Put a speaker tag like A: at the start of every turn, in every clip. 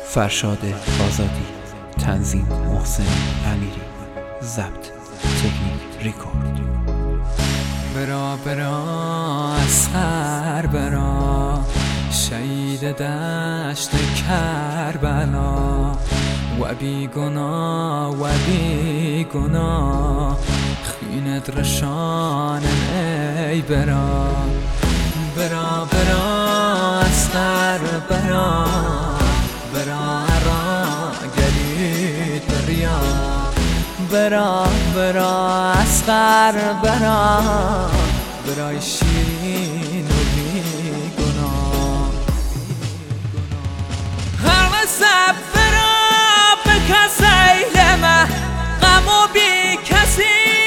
A: فرشاد آزادی، تنظیم محسن امیری، ضبط تکنیک ریکورد.
B: برا برا اصغر برا، شهید دشت کربلا، و بی گناه و بی گناه خینت رشانن ای برا. برا برا اصغر برا، برا را گلید بریا. برا برا اصغر برا، برای شیرین و بی گناه. هر سب برا به کسی لمه، غم و بی کسی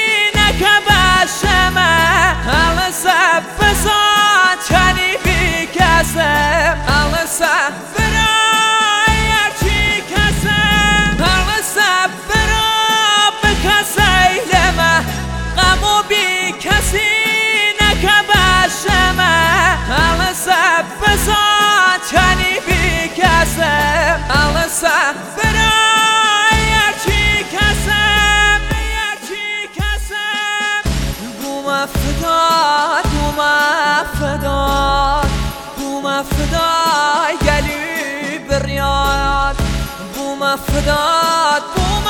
B: نکبشمه. هر سب فساد چنی بی کسی، هر سب برا یرچی کسی. هر سب برا به کسی لمه، غم و بی کسی نکبشمه. هر سب فساد چنی بی کسی، هر سب برا یرچی کسی، یرچی کسی. بوم فداد بوم فداد، بوم فدای گلی بریاد. بوم فداد بوم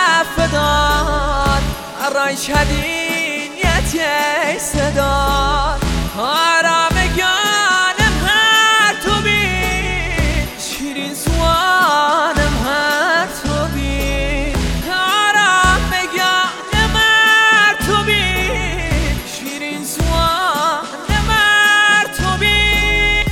B: فداد، رای شدینیت ای صداد. آرام گانم هر تو بین، شیرین زوانم هر تو بین. آرام گانم هر تو بین، شیرین زوانم هر تو بین.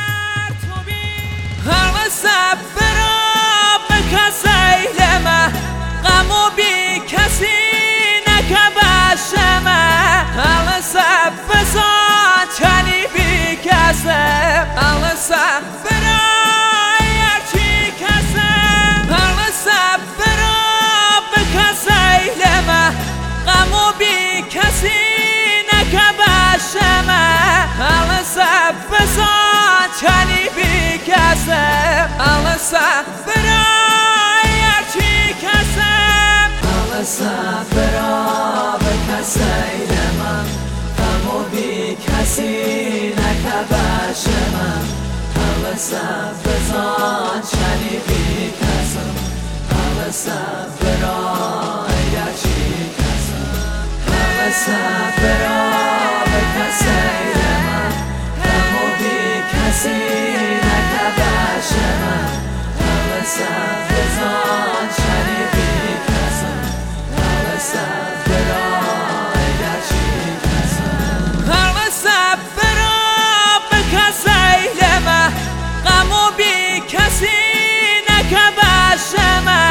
B: هر سب برا به کسی لمه، غم و بی کسی نکبشمه. هر سب فساد چنی بی کسی، هر سب برا یرچی کسی. هر سب برا به کسی لمه، غم و بی کسی نکبشمه. هر سب فساد چنی بی کسی، هر سب برا یرچی کسی. هر سب برا به کسی لمه، غم و بی کسی نکبشمه. هر سب فساد چنی بی کسی، هر سب برا یرچی کسی. هر سب برا به کسی لمه، غم و بی کسی نکبشمه. هر سب فساد چنی بی کسی، هر سب برا یرچی کسی. هر سب برا به کسی لمه، غم و بی کسی نکبشمه.